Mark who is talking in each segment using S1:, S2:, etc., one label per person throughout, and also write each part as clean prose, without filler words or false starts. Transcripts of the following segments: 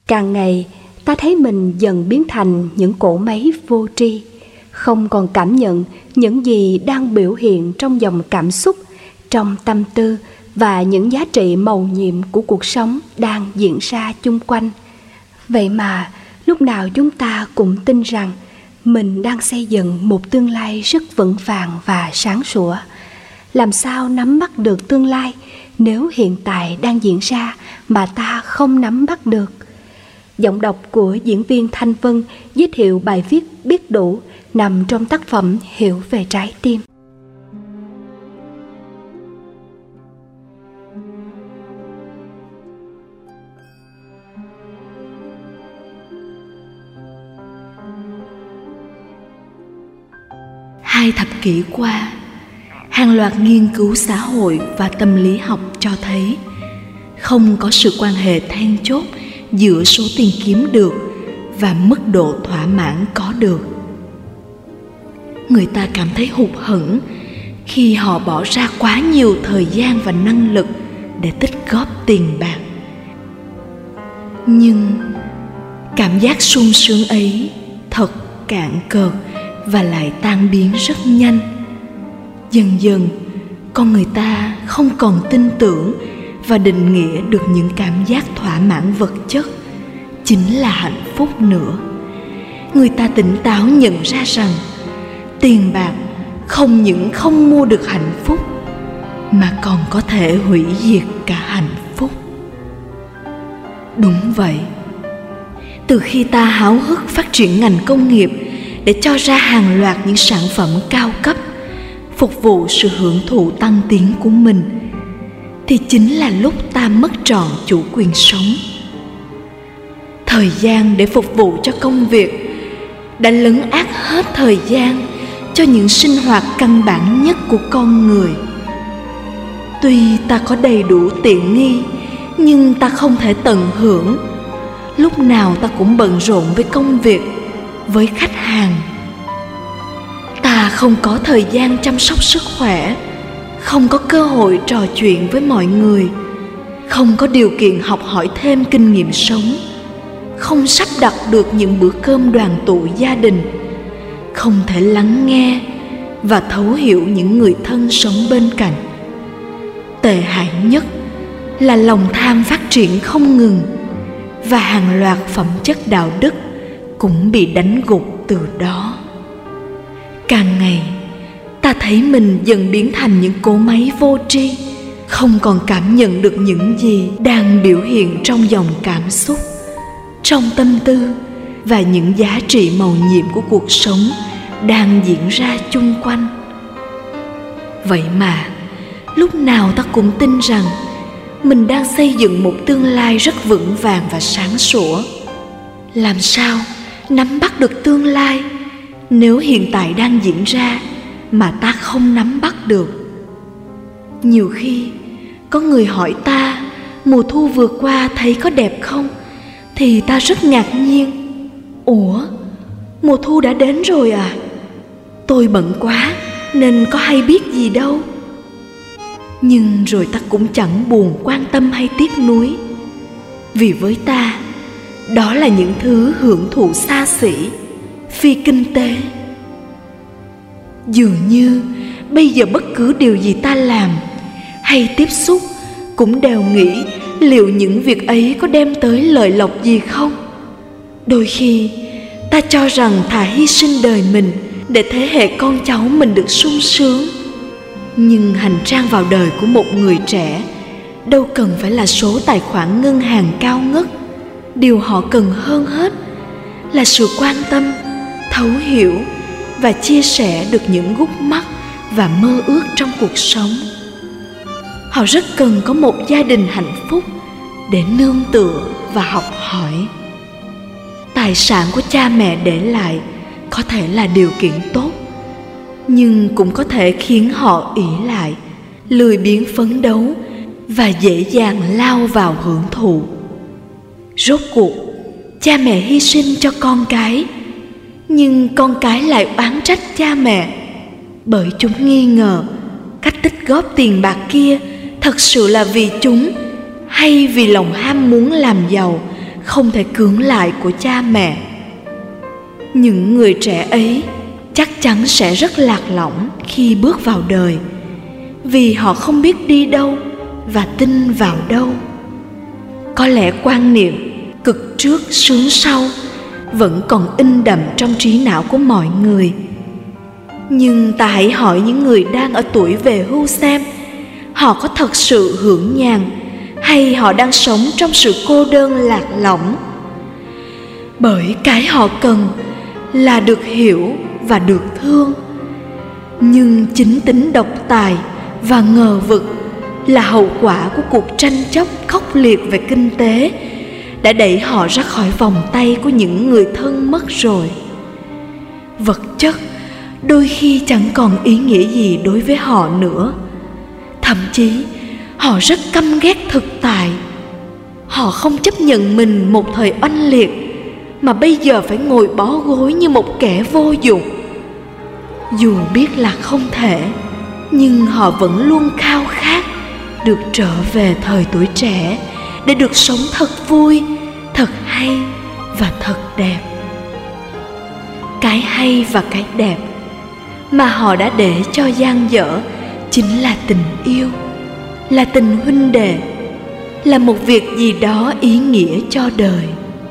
S1: Càng ngày, ta thấy mình dần biến thành những cỗ máy vô tri, không còn cảm nhận những gì đang biểu hiện trong dòng cảm xúc, trong tâm tư và những giá trị mầu nhiệm của cuộc sống đang diễn ra chung quanh. Vậy mà, lúc nào chúng ta cũng tin rằng mình đang xây dựng một tương lai rất vững vàng và sáng sủa. Làm sao nắm bắt được tương lai nếu hiện tại đang diễn ra mà ta không nắm bắt được? Giọng đọc của diễn viên Thanh Vân giới thiệu bài viết Biết Đủ nằm trong tác phẩm Hiểu về trái tim.
S2: Hai thập kỷ qua, hàng loạt nghiên cứu xã hội và tâm lý học cho thấy không có sự quan hệ then chốt giữa số tiền kiếm được và mức độ thỏa mãn có được. Người ta cảm thấy hụt hẫng khi họ bỏ ra quá nhiều thời gian và năng lực để tích góp tiền bạc. Nhưng cảm giác sung sướng ấy thật cạn cợt và lại tan biến rất nhanh. Dần dần, con người ta không còn tin tưởng và định nghĩa được những cảm giác thỏa mãn vật chất chính là hạnh phúc nữa. Người ta tỉnh táo nhận ra rằng tiền bạc không những không mua được hạnh phúc mà còn có thể hủy diệt cả hạnh phúc. Đúng vậy, từ khi ta háo hức phát triển ngành công nghiệp để cho ra hàng loạt những sản phẩm cao cấp phục vụ sự hưởng thụ tăng tiến của mình, thì chính là lúc ta mất trọn chủ quyền sống. Thời gian để phục vụ cho công việc đã lấn át hết thời gian cho những sinh hoạt căn bản nhất của con người. Tuy ta có đầy đủ tiện nghi, nhưng ta không thể tận hưởng. Lúc nào ta cũng bận rộn với công việc, với khách hàng. Ta không có thời gian chăm sóc sức khỏe, không có cơ hội trò chuyện với mọi người, không có điều kiện học hỏi thêm kinh nghiệm sống, không sắp đặt được những bữa cơm đoàn tụ gia đình, không thể lắng nghe và thấu hiểu những người thân sống bên cạnh. Tệ hại nhất là lòng tham phát triển không ngừng, và hàng loạt phẩm chất đạo đức cũng bị đánh gục từ đó. Càng ngày, ta thấy mình dần biến thành những cỗ máy vô tri, không còn cảm nhận được những gì đang biểu hiện trong dòng cảm xúc, trong tâm tư và những giá trị mầu nhiệm của cuộc sống đang diễn ra chung quanh. Vậy mà, lúc nào ta cũng tin rằng mình đang xây dựng một tương lai rất vững vàng và sáng sủa. Làm sao nắm bắt được tương lai nếu hiện tại đang diễn ra mà ta không nắm bắt được? Nhiều khi có người hỏi ta mùa thu vừa qua thấy có đẹp không, thì ta rất ngạc nhiên. Ủa, mùa thu đã đến rồi à? Tôi bận quá nên có hay biết gì đâu. Nhưng rồi ta cũng chẳng buồn quan tâm hay tiếc nuối, vì với ta đó là những thứ hưởng thụ xa xỉ, phi kinh tế. Dường như bây giờ bất cứ điều gì ta làm hay tiếp xúc cũng đều nghĩ liệu những việc ấy có đem tới lợi lộc gì không. Đôi khi ta cho rằng thà hy sinh đời mình để thế hệ con cháu mình được sung sướng. Nhưng hành trang vào đời của một người trẻ đâu cần phải là số tài khoản ngân hàng cao ngất. Điều họ cần hơn hết là sự quan tâm, thấu hiểu và chia sẻ được những gút mắt và mơ ước trong cuộc sống. Họ rất cần có một gia đình hạnh phúc để nương tựa và học hỏi. Tài sản của cha mẹ để lại có thể là điều kiện tốt, nhưng cũng có thể khiến họ ỷ lại, lười biếng phấn đấu và dễ dàng lao vào hưởng thụ. Rốt cuộc, cha mẹ hy sinh cho con cái, nhưng con cái lại oán trách cha mẹ, bởi chúng nghi ngờ cách tích góp tiền bạc kia thật sự là vì chúng hay vì lòng ham muốn làm giàu không thể cưỡng lại của cha mẹ. Những người trẻ ấy chắc chắn sẽ rất lạc lõng khi bước vào đời, vì họ không biết đi đâu và tin vào đâu. Có lẽ quan niệm cực trước sướng sau vẫn còn in đậm trong trí não của mọi người. Nhưng ta hãy hỏi những người đang ở tuổi về hưu xem, họ có thật sự hưởng nhàn hay họ đang sống trong sự cô đơn lạc lõng? Bởi cái họ cần là được hiểu và được thương. Nhưng chính tính độc tài và ngờ vực là hậu quả của cuộc tranh chấp khốc liệt về kinh tế đã đẩy họ ra khỏi vòng tay của những người thân mất rồi. Vật chất đôi khi chẳng còn ý nghĩa gì đối với họ nữa. Thậm chí họ rất căm ghét thực tại. Họ không chấp nhận mình một thời oanh liệt mà bây giờ phải ngồi bó gối như một kẻ vô dụng. Dù biết là không thể, nhưng họ vẫn luôn khao khát được trở về thời tuổi trẻ để được sống thật vui, thật hay và thật đẹp. Cái hay và cái đẹp mà họ đã để cho dang dở chính là tình yêu, là tình huynh đệ, là một việc gì đó ý nghĩa cho đời.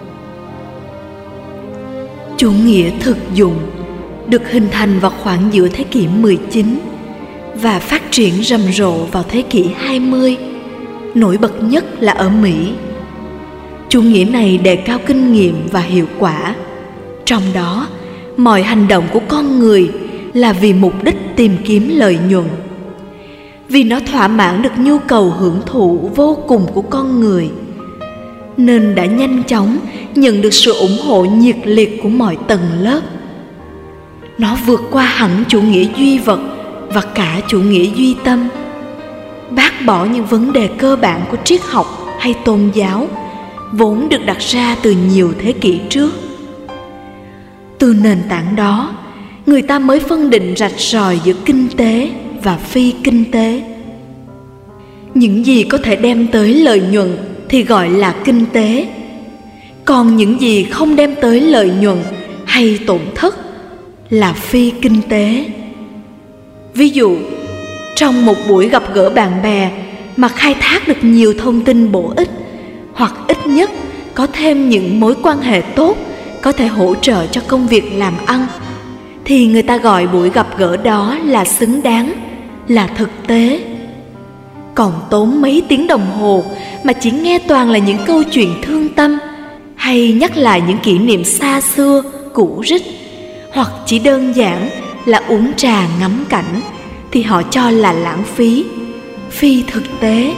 S2: Chủ nghĩa thực dụng được hình thành vào khoảng giữa thế kỷ 19 và phát triển rầm rộ vào thế kỷ 20, nổi bật nhất là ở Mỹ. Chủ nghĩa này đề cao kinh nghiệm và hiệu quả, trong đó mọi hành động của con người là vì mục đích tìm kiếm lợi nhuận. Vì nó thỏa mãn được nhu cầu hưởng thụ vô cùng của con người, nên đã nhanh chóng nhận được sự ủng hộ nhiệt liệt của mọi tầng lớp. Nó vượt qua hẳn chủ nghĩa duy vật và cả chủ nghĩa duy tâm, bác bỏ những vấn đề cơ bản của triết học hay tôn giáo vốn được đặt ra từ nhiều thế kỷ trước. Từ nền tảng đó, người ta mới phân định rạch ròi giữa kinh tế và phi kinh tế. Những gì có thể đem tới lợi nhuận thì gọi là kinh tế, còn những gì không đem tới lợi nhuận hay tổn thất là phi kinh tế. Ví dụ, trong một buổi gặp gỡ bạn bè mà khai thác được nhiều thông tin bổ ích, hoặc ít nhất có thêm những mối quan hệ tốt có thể hỗ trợ cho công việc làm ăn, thì người ta gọi buổi gặp gỡ đó là xứng đáng, là thực tế. Còn tốn mấy tiếng đồng hồ mà chỉ nghe toàn là những câu chuyện thương tâm, hay nhắc lại những kỷ niệm xa xưa, cũ rích, hoặc chỉ đơn giản là uống trà ngắm cảnh, thì họ cho là lãng phí, phi thực tế.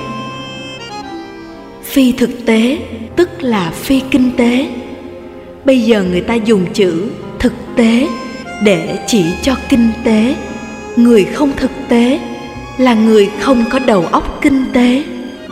S2: Phi thực tế tức là phi kinh tế. Bây giờ người ta dùng chữ thực tế để chỉ cho kinh tế. Người không thực tế là người không có đầu óc kinh tế.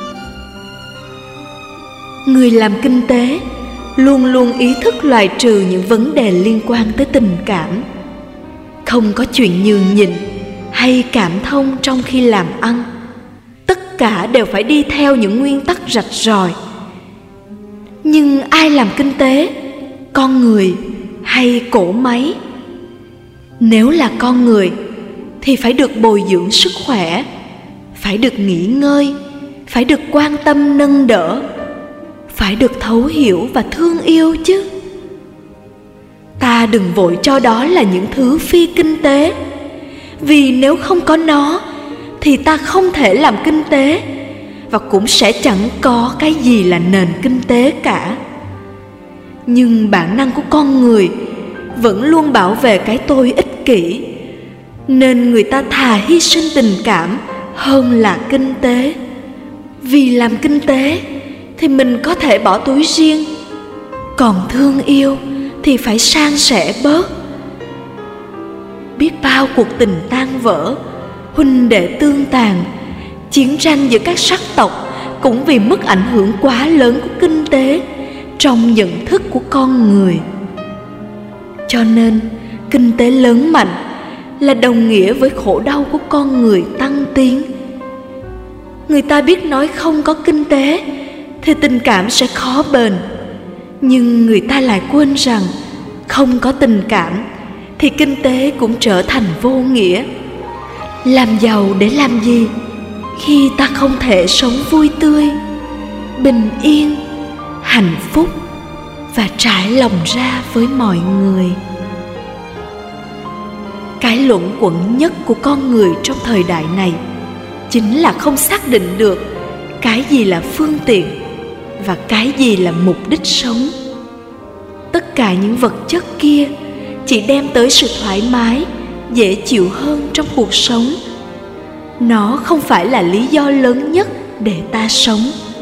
S2: Người làm kinh tế luôn luôn ý thức loại trừ những vấn đề liên quan tới tình cảm. Không có chuyện nhường nhịn hay cảm thông trong khi làm ăn. Tất cả đều phải đi theo những nguyên tắc rạch ròi. Nhưng ai làm kinh tế? Con người hay cỗ máy? Nếu là con người thì phải được bồi dưỡng sức khỏe, phải được nghỉ ngơi, phải được quan tâm nâng đỡ, phải được thấu hiểu và thương yêu chứ. Ta đừng vội cho đó là những thứ phi kinh tế, vì nếu không có nó thì ta không thể làm kinh tế, và cũng sẽ chẳng có cái gì là nền kinh tế cả. Nhưng bản năng của con người vẫn luôn bảo vệ cái tôi ích kỷ, nên người ta thà hy sinh tình cảm hơn là kinh tế. Vì làm kinh tế thì mình có thể bỏ túi riêng, còn thương yêu thì phải san sẻ bớt. Biết bao cuộc tình tan vỡ, huynh đệ tương tàn, chiến tranh giữa các sắc tộc cũng vì mức ảnh hưởng quá lớn của kinh tế trong nhận thức của con người. Cho nên kinh tế lớn mạnh là đồng nghĩa với khổ đau của con người tăng tiến. Người ta biết nói không có kinh tế thì tình cảm sẽ khó bền, Nhưng người ta lại quên rằng không có tình cảm thì kinh tế cũng trở thành vô nghĩa. Làm giàu để làm gì khi ta không thể sống vui tươi, bình yên, hạnh phúc và trải lòng ra với mọi người? Cái luẩn quẩn nhất của con người trong thời đại này chính là không xác định được cái gì là phương tiện và cái gì là mục đích sống. Tất cả những vật chất kia chỉ đem tới sự thoải mái, dễ chịu hơn trong cuộc sống. Nó không phải là lý do lớn nhất để ta sống.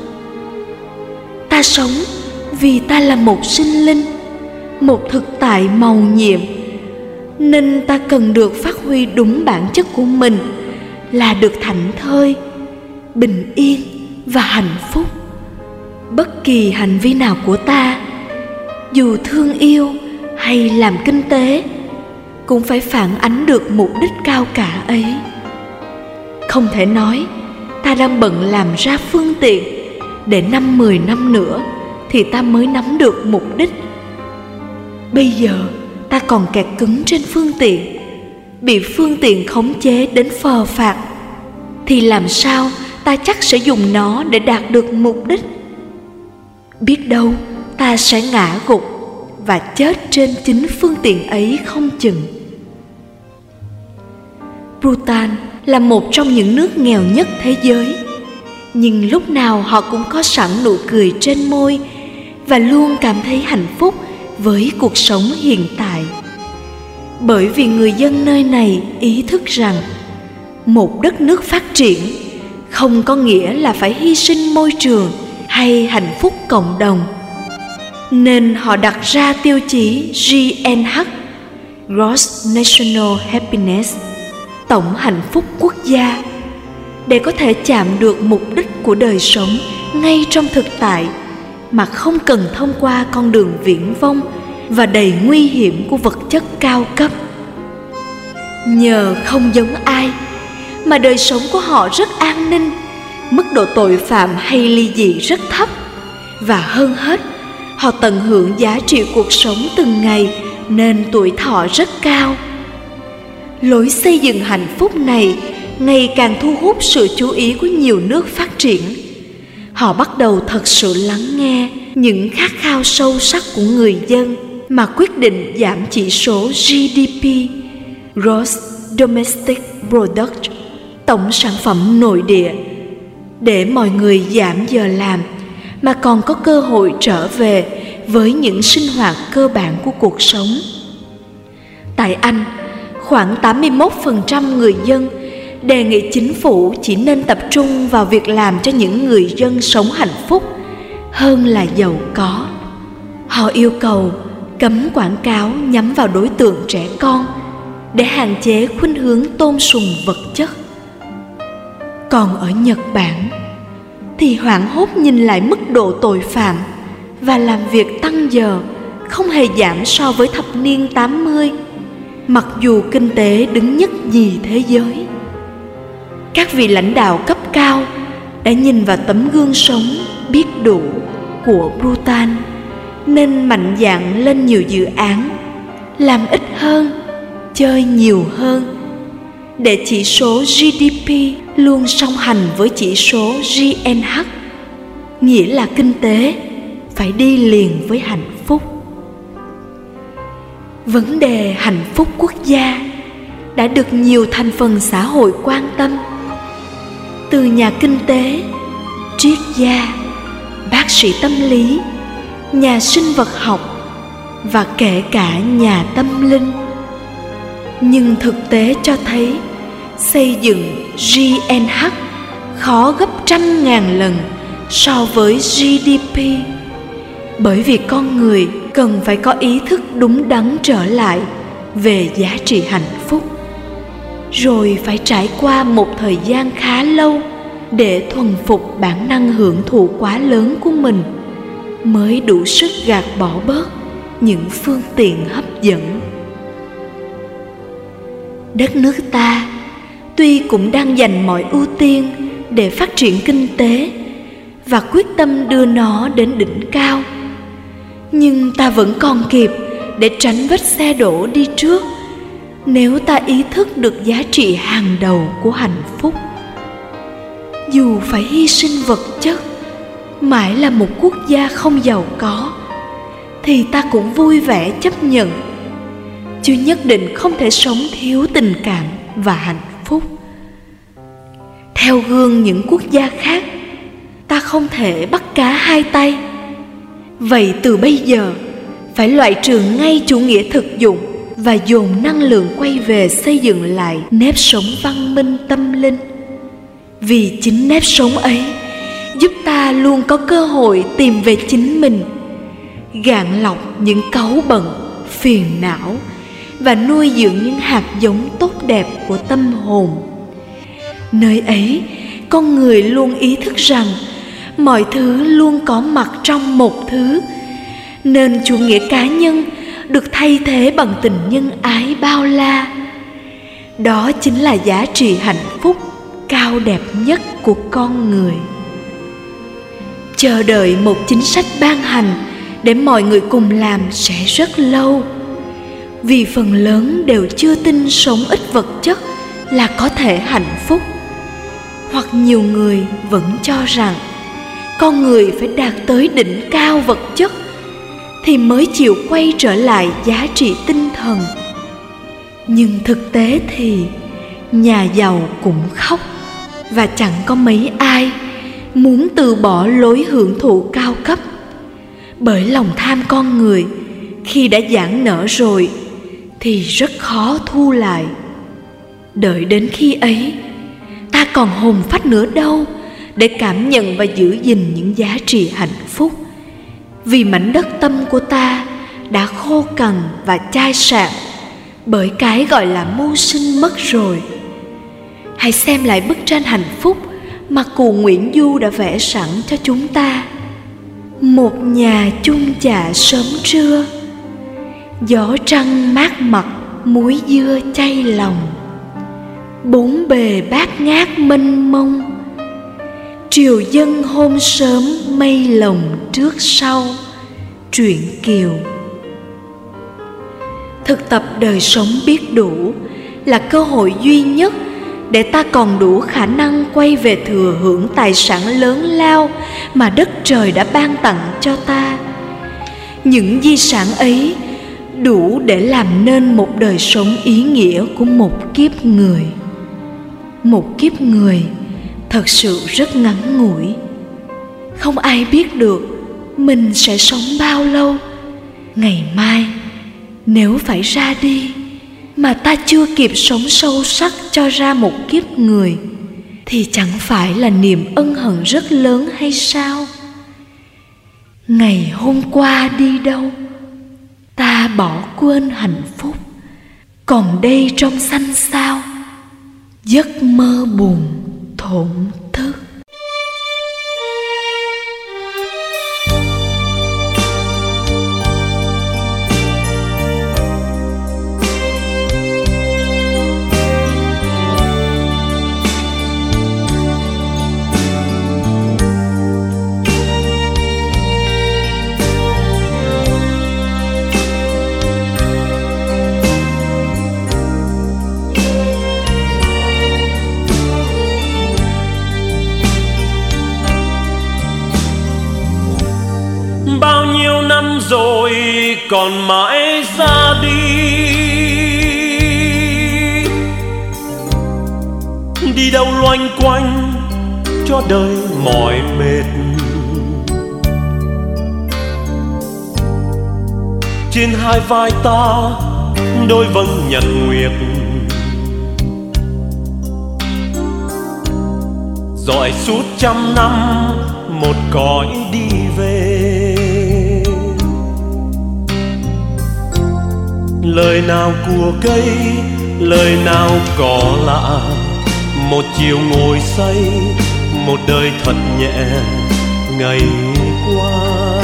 S2: Ta sống vì ta là một sinh linh, một thực tại màu nhiệm, nên ta cần được phát huy đúng bản chất của mình là được thảnh thơi, bình yên và hạnh phúc. Bất kỳ hành vi nào của ta, dù thương yêu hay làm kinh tế, cũng phải phản ánh được mục đích cao cả ấy. Không thể nói ta đang bận làm ra phương tiện để 5-10 năm nữa thì ta mới nắm được mục đích. Bây giờ ta còn kẹt cứng trên phương tiện, bị phương tiện khống chế đến phờ phạc, thì làm sao ta chắc sẽ dùng nó để đạt được mục đích? Biết đâu ta sẽ ngã gục và chết trên chính phương tiện ấy không chừng. Bhutan là một trong những nước nghèo nhất thế giới, nhưng lúc nào họ cũng có sẵn nụ cười trên môi và luôn cảm thấy hạnh phúc với cuộc sống hiện tại. Bởi vì người dân nơi này ý thức rằng một đất nước phát triển không có nghĩa là phải hy sinh môi trường hay hạnh phúc cộng đồng, nên họ đặt ra tiêu chí GNH, Gross National Happiness, tổng hạnh phúc quốc gia, để có thể chạm được mục đích của đời sống ngay trong thực tại mà không cần thông qua con đường viển vông và đầy nguy hiểm của vật chất cao cấp. Nhờ không giống ai mà đời sống của họ rất an ninh, mức độ tội phạm hay ly dị rất thấp, và hơn hết, họ tận hưởng giá trị cuộc sống từng ngày nên tuổi thọ rất cao. Lối xây dựng hạnh phúc này ngày càng thu hút sự chú ý của nhiều nước phát triển. Họ bắt đầu thật sự lắng nghe những khát khao sâu sắc của người dân mà quyết định giảm chỉ số GDP, Gross Domestic Product, tổng sản phẩm nội địa, để mọi người giảm giờ làm mà còn có cơ hội trở về với những sinh hoạt cơ bản của cuộc sống. Tại Anh, khoảng 81% người dân đề nghị chính phủ chỉ nên tập trung vào việc làm cho những người dân sống hạnh phúc hơn là giàu có. Họ yêu cầu cấm quảng cáo nhắm vào đối tượng trẻ con để hạn chế khuynh hướng tôn sùng vật chất. Còn ở Nhật Bản thì hoảng hốt nhìn lại mức độ tội phạm và làm việc tăng giờ không hề giảm so với thập niên 80, mặc dù kinh tế đứng nhất nhì thế giới. Các vị lãnh đạo cấp cao đã nhìn vào tấm gương sống biết đủ của Bhutan nên mạnh dạn lên nhiều dự án, làm ít hơn, chơi nhiều hơn, để chỉ số GDP luôn song hành với chỉ số GNH, nghĩa là kinh tế phải đi liền với hạnh phúc. Vấn đề hạnh phúc quốc gia đã được nhiều thành phần xã hội quan tâm, từ nhà kinh tế, triết gia, bác sĩ tâm lý, nhà sinh vật học và kể cả nhà tâm linh. Nhưng thực tế cho thấy xây dựng GNH khó gấp 100.000 lần so với GDP, bởi vì con người cần phải có ý thức đúng đắn trở lại về giá trị hạnh phúc, rồi phải trải qua một thời gian khá lâu để thuần phục bản năng hưởng thụ quá lớn của mình, mới đủ sức gạt bỏ bớt những phương tiện hấp dẫn. Đất nước ta tuy cũng đang dành mọi ưu tiên để phát triển kinh tế và quyết tâm đưa nó đến đỉnh cao, Nhưng ta vẫn còn kịp để tránh vết xe đổ đi trước, nếu ta ý thức được giá trị hàng đầu của hạnh phúc. Dù phải hy sinh vật chất, mãi là một quốc gia không giàu có, thì ta cũng vui vẻ chấp nhận, chứ nhất định không thể sống thiếu tình cảm và hạnh phúc. Theo gương những quốc gia khác, ta không thể bắt cá hai tay. Vậy từ bây giờ, phải loại trừ ngay chủ nghĩa thực dụng và dồn năng lượng quay về xây dựng lại nếp sống văn minh tâm linh. Vì chính nếp sống ấy giúp ta luôn có cơ hội tìm về chính mình, gạn lọc những cáu bận, phiền não và nuôi dưỡng những hạt giống tốt đẹp của tâm hồn. Nơi ấy, con người luôn ý thức rằng mọi thứ luôn có mặt trong một thứ, nên chủ nghĩa cá nhân được thay thế bằng tình nhân ái bao la. Đó chính là giá trị hạnh phúc cao đẹp nhất của con người. Chờ đợi một chính sách ban hành để mọi người cùng làm sẽ rất lâu, vì phần lớn đều chưa tin sống ít vật chất là có thể hạnh phúc. Hoặc nhiều người vẫn cho rằng con người phải đạt tới đỉnh cao vật chất thì mới chịu quay trở lại giá trị tinh thần. Nhưng thực tế thì nhà giàu cũng khóc, và chẳng có mấy ai muốn từ bỏ lối hưởng thụ cao cấp. Bởi lòng tham con người khi đã giãn nở rồi thì rất khó thu lại. Đợi đến khi ấy, ta còn hồn phách nữa đâu để cảm nhận và giữ gìn những giá trị hạnh phúc. Vì mảnh đất tâm của ta đã khô cằn và chai sạn bởi cái gọi là mưu sinh mất rồi. Hãy xem lại bức tranh hạnh phúc mà cụ Nguyễn Du đã vẽ sẵn cho chúng ta. Một nhà chung chạ sớm trưa, gió trăng mát mặt, muối dưa chay lòng. Bốn bề bát ngát mênh mông, triều dân hôm sớm mây lồng trước sau. Truyện Kiều. Thực tập đời sống biết đủ là cơ hội duy nhất để ta còn đủ khả năng quay về thừa hưởng tài sản lớn lao mà đất trời đã ban tặng cho ta. Những di sản ấy đủ để làm nên một đời sống ý nghĩa của một kiếp người. Một kiếp người thật sự rất ngắn ngủi. Không ai biết được mình sẽ sống bao lâu. Ngày mai nếu phải ra đi mà ta chưa kịp sống sâu sắc cho ra một kiếp người, thì chẳng phải là niềm ân hận rất lớn hay sao? Ngày hôm qua đi đâu, ta bỏ quên hạnh phúc, còn đây trong xanh xao, giấc mơ buồn thổn thức.
S3: Bao nhiêu năm rồi còn mãi ra đi, đi đâu loanh quanh cho đời mỏi mệt. Trên hai vai ta đôi vầng nhật nguyệt, dõi suốt trăm năm một cõi đi về. Lời nào của cây, lời nào cỏ lạ, một chiều ngồi say, một đời thật nhẹ ngày qua.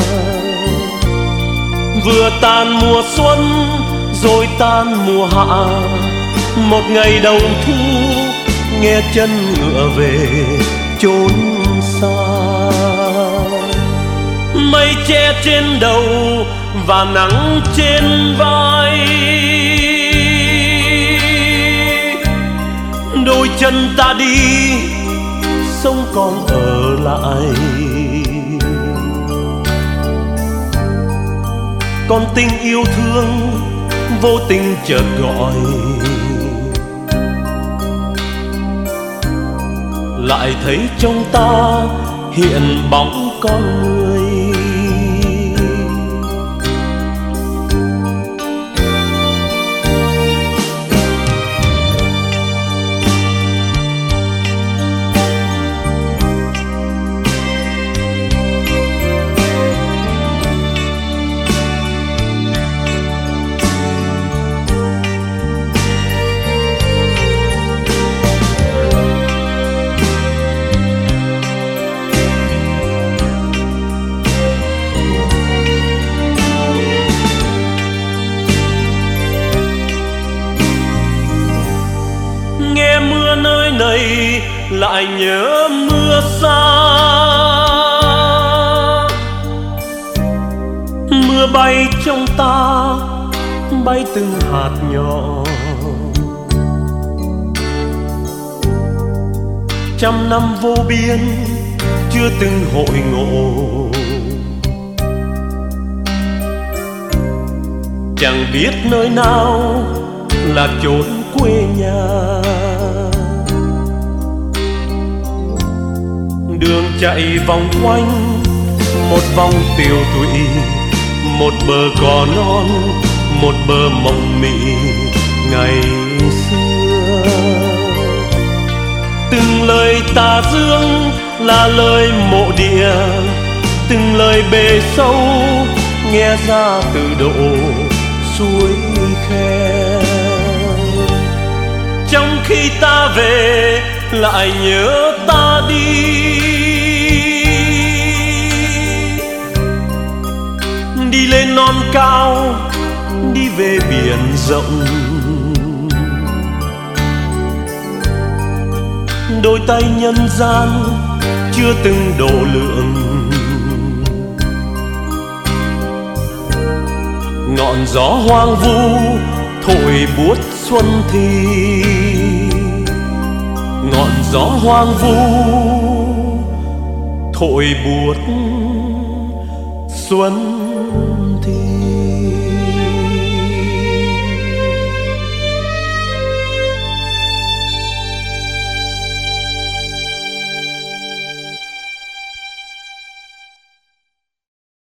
S3: Vừa tàn mùa xuân rồi tan mùa hạ, một ngày đầu thu nghe chân ngựa về chốn xa. mây che trên đầu và nắng trên vai. Đôi chân ta đi, sông còn ở lại. Còn tình yêu thương vô tình chợt gọi, lại thấy trong ta hiện bóng con người. Nghe mưa nơi này lại nhớ mưa xa, mưa bay trong ta, bay từng hạt nhỏ. Trăm năm vô biên chưa từng hội ngộ, chẳng biết nơi nào là chốn quê nhà. Đường chạy vòng quanh một vòng tiều tụy, một bờ cỏ non, một bờ mộng mị ngày xưa. Từng lời tà dương là lời mộ địa, từng lời bề sâu nghe ra từ độ suối khe. Trong khi ta về lại nhớ ta đi, đi lên non cao, đi về biển rộng. Đôi tay nhân gian chưa từng độ lượng, ngọn gió hoang vu thổi buốt xuân thì. Ngọn gió hoang vu thổi buốt xuân